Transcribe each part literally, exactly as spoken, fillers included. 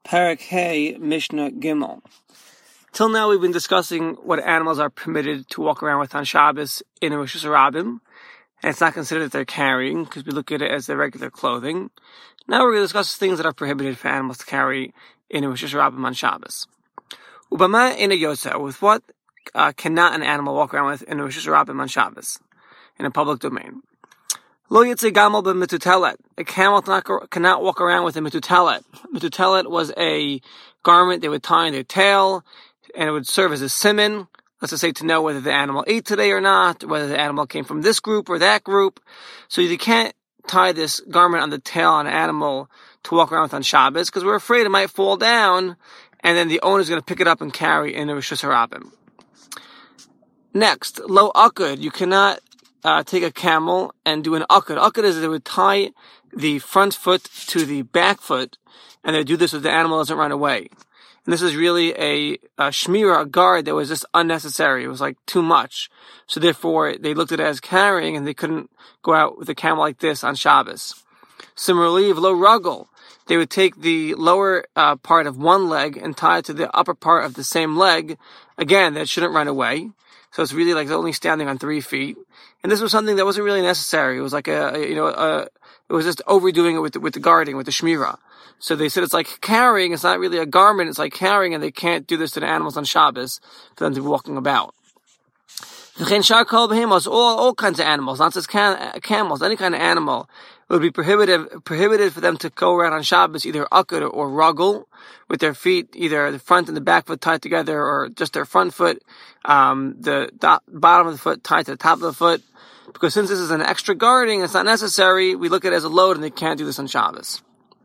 Parak Hey, Mishnah Gimel. Till now we've been discussing what animals are permitted to walk around with on Shabbos in a Rosh Hashanah, and it's not considered that they're carrying because we look at it as their regular clothing. Now we're going to discuss things that are prohibited for animals to carry in a Rosh Hashanah on Shabbos. Ubama in a Yotza, with what uh, cannot an animal walk around with in a Rosh Hashanah on Shabbos, in a public domain? Lo yitzei gamal b'metutelet. A camel cannot walk around with a metutelet. Metutelet was a garment they would tie in their tail, and it would serve as a siman. Let's just say to know whether the animal ate today or not, whether the animal came from this group or that group. So you can't tie this garment on the tail on an animal to walk around with on Shabbos, because we're afraid it might fall down, and then the owner's going to pick it up and carry in a Rosh Hashanah. Next, lo akud. You cannot Uh, take a camel and do an akud. Akud is they would tie the front foot to the back foot, and they would do this so the animal doesn't run away. And this is really a, a shmira, a guard that was just unnecessary. It was like too much. So therefore, they looked at it as carrying, and they couldn't go out with a camel like this on Shabbos. Similarly, lo ruggle. They would take the lower uh, part of one leg and tie it to the upper part of the same leg. Again, that shouldn't run away. So it's really like only standing on three feet. And this was something that wasn't really necessary. It was like a, a you know, a, it was just overdoing it with the, with the guarding, with the shmira. So they said it's like carrying. It's not really a garment. It's like carrying, and they can't do this to the animals on Shabbos for them to be walking about. All, all kinds of animals, not just cam- camels, any kind of animal. It would be prohibited, prohibited for them to go around on Shabbos, either akud or ruggle, with their feet, either the front and the back foot tied together, or just their front foot, um, the do- bottom of the foot tied to the top of the foot. Because since this is an extra guarding, it's not necessary, we look at it as a load, and they can't do this on Shabbos.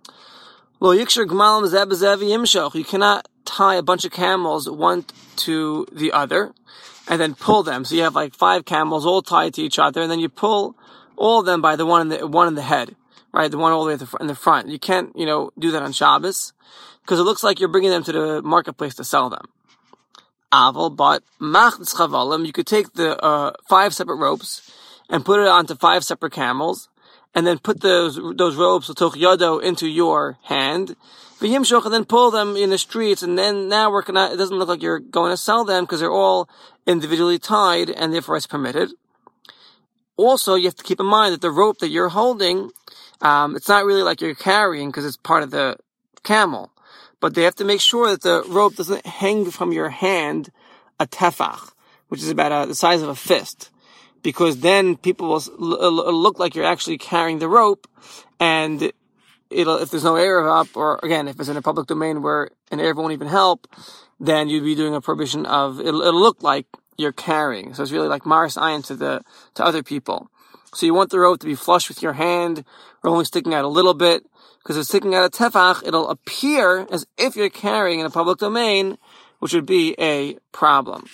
You cannot tie a bunch of camels one to the other, and then pull them. So you have like five camels all tied to each other, and then you pull all of them by the one in the one in the head, right? The one all the way at the, in the front. You can't, you know, do that on Shabbos, because it looks like you're bringing them to the marketplace to sell them. Aval, but mach chavalim, you could take the uh, five separate ropes and put it onto five separate camels, and then put those those ropes yodo into your hand, and then pull them in the streets, and then now we're gonna, it doesn't look like you're going to sell them because they're all individually tied, and therefore it's permitted. Also, you have to keep in mind that the rope that you're holding, um, it's not really like you're carrying because it's part of the camel, but they have to make sure that the rope doesn't hang from your hand a tefach, which is about uh, the size of a fist, because then people will look like you're actually carrying the rope, and it'll, if there's no Erev up, or again, if it's in a public domain where an Erev won't even help, then you'd be doing a prohibition of, it'll, it'll look like you're carrying. So it's really like Maris Ayin to the, to other people. So you want the rope to be flush with your hand, or only sticking out a little bit, because if it's sticking out a tefach, it'll appear as if you're carrying in a public domain, which would be a problem.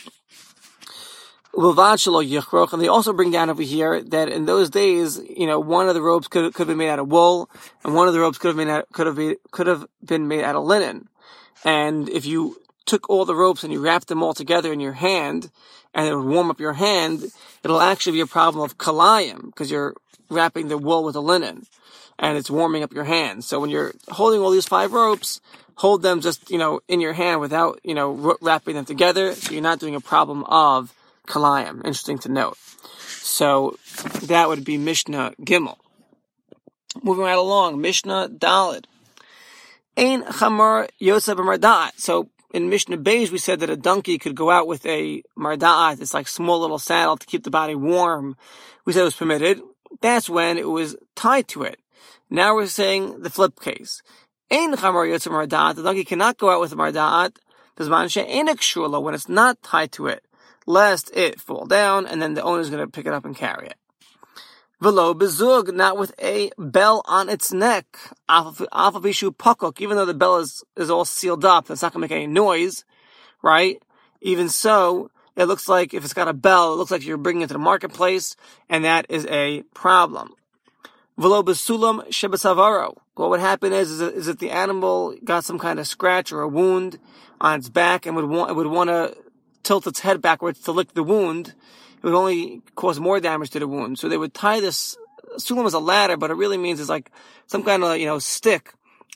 And they also bring down over here that in those days, you know, one of the ropes could, could have been made out of wool, and one of the ropes could have been out, could have been, could have been made out of linen. And if you took all the ropes and you wrapped them all together in your hand, and it would warm up your hand, it'll actually be a problem of kalayim, because you're wrapping the wool with the linen, and it's warming up your hand. So when you're holding all these five ropes, hold them just, you know, in your hand without, you know, wrapping them together, so you're not doing a problem of kalayim. Interesting to note. So that would be Mishnah Gimel. Moving right along, Mishnah Daled. Ein chamar yosef b'marda'at. So in Mishnah Beis, we said that a donkey could go out with a marda'at, it's like small little saddle to keep the body warm. We said it was permitted. That's when it was tied to it. Now we're saying the flip case. Ein chamar yosef b'marda'at. The donkey cannot go out with a marda'at when it's not tied to it, lest it fall down, and then the owner is going to pick it up and carry it. Velo bezug, not with a bell on its neck. Afabishu pakok, even though the bell is, is all sealed up, it's not going to make any noise, right? Even so, it looks like if it's got a bell, it looks like you're bringing it to the marketplace, and that is a problem. Velo besulam shebasavaro. What would happen is, is that, is that the animal got some kind of scratch or a wound on its back, and would want, it would want to tilt its head backwards to lick the wound. It would only cause more damage to the wound. So they would tie this, sulam is a ladder, but it really means it's like some kind of, you know, stick,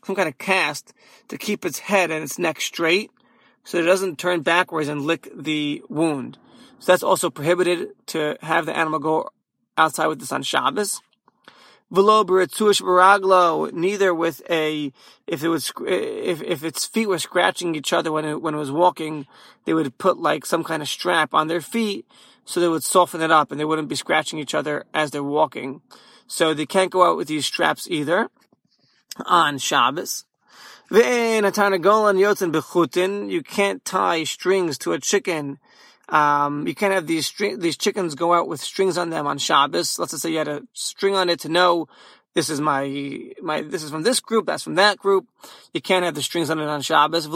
some kind of cast to keep its head and its neck straight, so it doesn't turn backwards and lick the wound. So that's also prohibited, to have the animal go outside with this on Shabbos. V'lo b'ritzush b'raglo, neither with a, if it was, if, if its feet were scratching each other when it, when it was walking, they would put like some kind of strap on their feet, so they would soften it up and they wouldn't be scratching each other as they're walking. So they can't go out with these straps either on Shabbos. V'ein hatarnagolan yotzen b'chutin, you can't tie strings to a chicken. Um, you can't have these string, these chickens go out with strings on them on Shabbos. Let's just say you had a string on it to know this is my, my, this is from this group, that's from that group. You can't have the strings on it on Shabbos.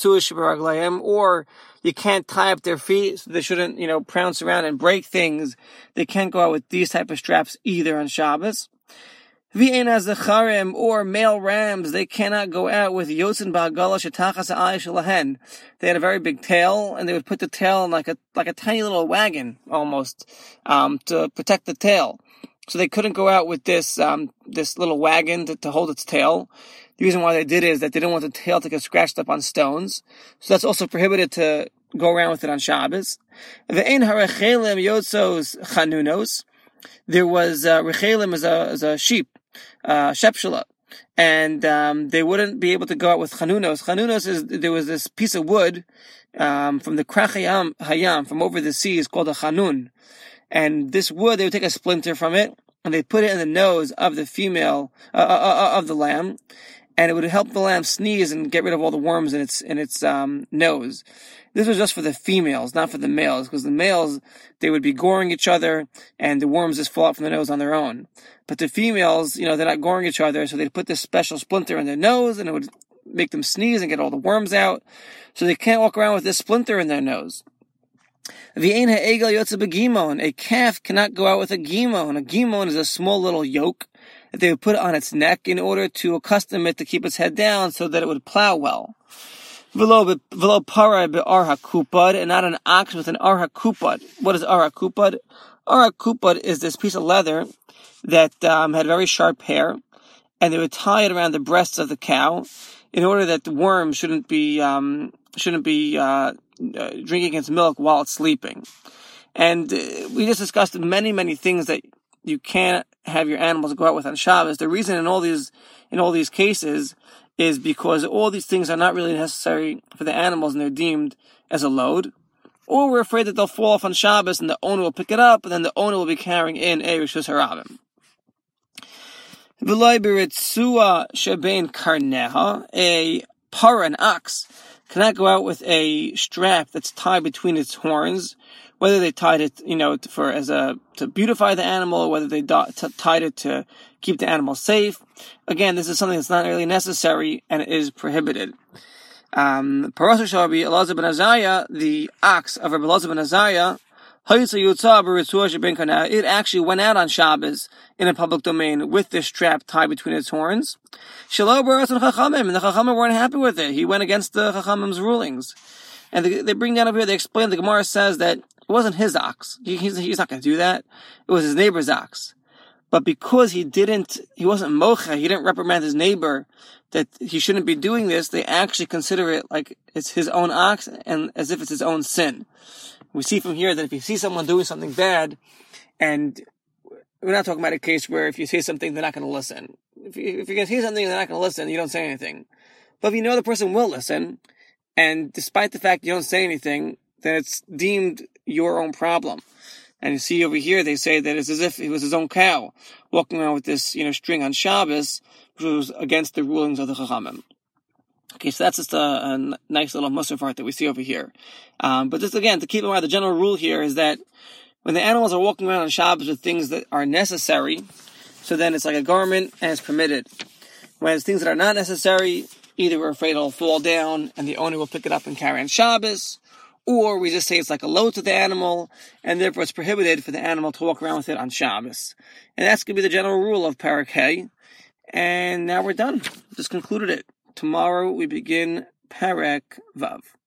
Or you can't tie up their feet, so they shouldn't, you know, prounce around and break things. They can't go out with these type of straps either on Shabbos. V'ein hazacharim, or male rams, they cannot go out with yotzin ba'agala shetachas ha'ay shelahen. They had a very big tail, and they would put the tail in like a like a tiny little wagon almost, um, to protect the tail. So they couldn't go out with this um this little wagon to, to hold its tail. The reason why they did it is that they didn't want the tail to get scratched up on stones. So that's also prohibited to go around with it on Shabbos. V'ein harechelim yotzos chanunos. There was uh, rechelim as a as a sheep. Uh, shepshela, and um, they wouldn't be able to go out with chanunos. Chanunos is, there was this piece of wood um, from the krach hayam, hayam, from over the sea, is called a chanun, and this wood, they would take a splinter from it and they put it in the nose of the female uh, uh, uh, of the lamb, and it would help the lamb sneeze and get rid of all the worms in its in its um, nose. This was just for the females, not for the males, because the males, they would be goring each other, and the worms just fall out from the nose on their own. But the females, you know, they're not goring each other, so they'd put this special splinter in their nose, and it would make them sneeze and get all the worms out. So they can't walk around with this splinter in their nose. V'ein ha'egel yotze b'gimon, a calf cannot go out with a gimon. A gimon is a small little yoke that they would put on its neck in order to accustom it to keep its head down so that it would plow well. V'lo para be'ar ha'kupad, and not an ox with an ar ha'kupad. What is ar ha'kupad? Ar ha'kupad is this piece of leather that um, had very sharp hair, and they would tie it around the breasts of the cow in order that the worm shouldn't be um, shouldn't be uh, uh, drinking its milk while it's sleeping. And uh, we just discussed many many things that you can't have your animals go out with on Shabbos. The reason in all these in all these cases is because all these things are not really necessary for the animals, and they're deemed as a load. Or we're afraid that they'll fall off on Shabbos and the owner will pick it up, and then the owner will be carrying in a Rishus Harabim. V'loi b'ritzua shebein karneha, a para, an ox, cannot go out with a strap that's tied between its horns, whether they tied it, you know, for as a to beautify the animal, or whether they do, t- tied it to keep the animal safe. Again, this is something that's not really necessary, and it is prohibited. Um, Parasha Shabi Elazar ben Azariah, the ox of Rabbi Elazar ben Azariah, it actually went out on Shabbos in a public domain with this strap tied between its horns. And the Chachamim weren't happy with it. He went against the Chachamim's rulings. And they, they bring that up here, they explain, the Gemara says that it wasn't his ox. He, he's, he's not going to do that. It was his neighbor's ox. But because he didn't, he wasn't mocha, he didn't reprimand his neighbor that he shouldn't be doing this, they actually consider it like it's his own ox and as if it's his own sin. We see from here that if you see someone doing something bad, and we're not talking about a case where if you say something, they're not going to listen. If, you, if you're going to say something and they're not going to listen, you don't say anything. But if you know the person will listen, and despite the fact you don't say anything, then it's deemed your own problem. And you see over here, they say that it's as if it was his own cow walking around with this, you know, string on Shabbos, which was against the rulings of the Chachamim. Okay, so that's just a, a nice little musaf part that we see over here. Um, but just again, to keep in mind, the general rule here is that when the animals are walking around on Shabbos with things that are necessary, so then it's like a garment and it's permitted. When it's things that are not necessary, either we're afraid it'll fall down and the owner will pick it up and carry on Shabbos, or we just say it's like a load to the animal, and therefore it's prohibited for the animal to walk around with it on Shabbos. And that's going to be the general rule of Parak Hay. And now we're done. Just concluded it. Tomorrow we begin Parak Vav.